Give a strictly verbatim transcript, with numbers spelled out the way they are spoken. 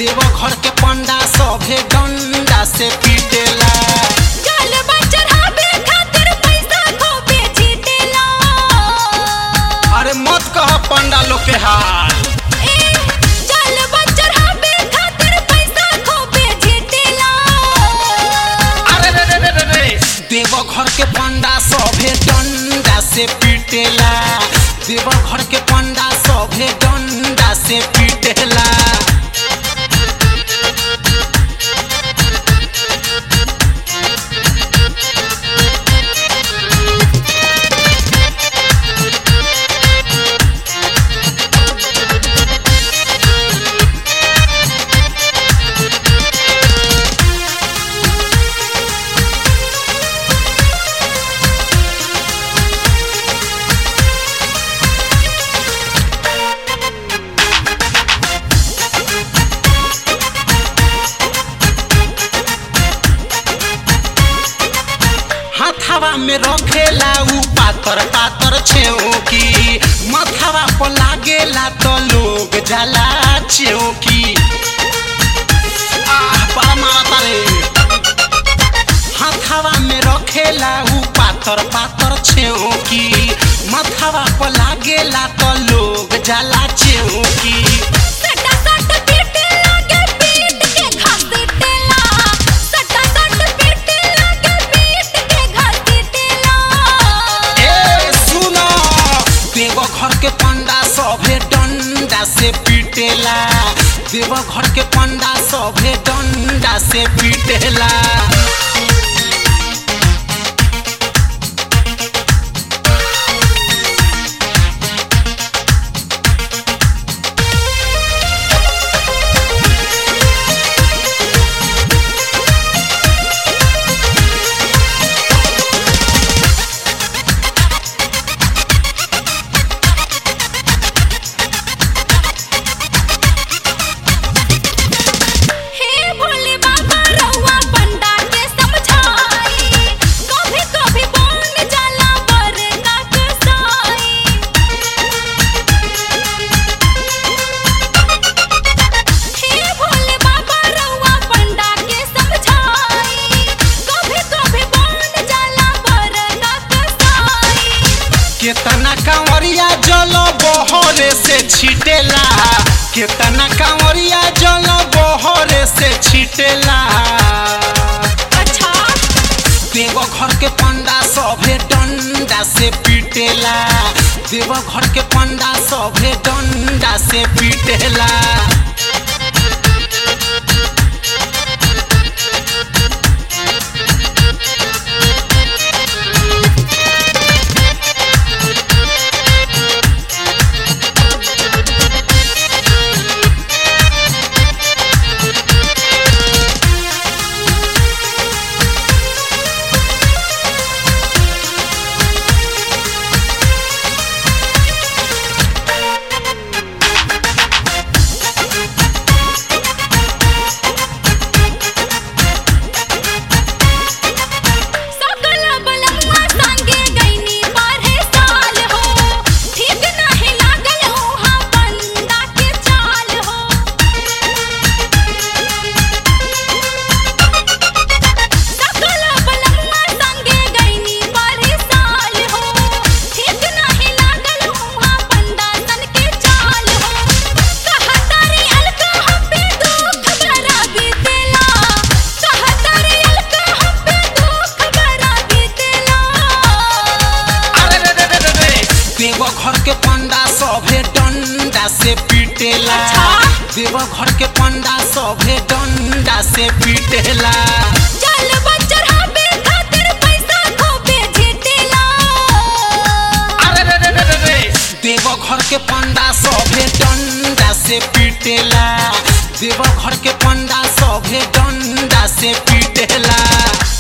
देवघर के पंडा सभे डंडा से पीटेला। जलवा चढ़ावे खातिर पैसा खूबे जीतेला। अरे मत कह पंडा लोग के हाल। ए जलवा चढ़ावे खातिर पैसा खूबे जीतेला। अरे रे रे रे रे रे देवघर के पंडा सभे डंडा से पीटेला। देवघर के पंडा सभे डंडा से पीटेला। हवा में रखेला उ पातर पातर छेओकी। मथवा पर लागेला तो लोग जाला चेओकी। आह बड़ा मारता रे। हवा में रखेला उ पातर पातर छेओकी। मथवा पर लागेला तो लोग जाला चेओकी। देवघर के पंडा सभे डंडा से पीटेला। देवघर के पंडा सभे डंडा से पीटेला। केतना कांवरिया जल बहरे से छिटेला। केतना कांवरिया जल बहरे से छिटेला। अच्छा देवघर के पंडा सभे डंडा से पीटेला। देवघर के पंडा सभे डंडा से पीटेला। देवघर के पंडा सभे डंडा से पीटेला। देवघर के पंडा सभे डंडा से पीटेला। जलवा चढ़ावे खातिर पैसा खूबे जीतेला। अरे रे रे रे रे देवघर के पंडा सभे डंडा से पीटेला। देवघर के पंडा सभे डंडा से पीटेला।